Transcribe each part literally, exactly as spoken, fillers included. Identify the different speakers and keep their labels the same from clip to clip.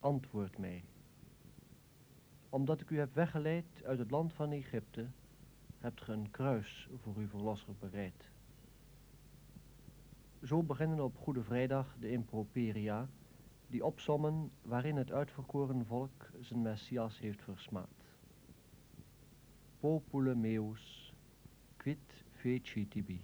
Speaker 1: antwoord mij. Omdat ik u heb weggeleid uit het land van Egypte, hebt ge een kruis voor uw verlosser bereid. Zo beginnen op Goede Vrijdag de improperia, die opsommen waarin het uitverkoren volk zijn Messias heeft versmaad. Popule meus, quid feci tibi.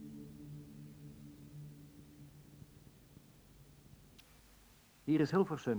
Speaker 2: Hier is Hilversum.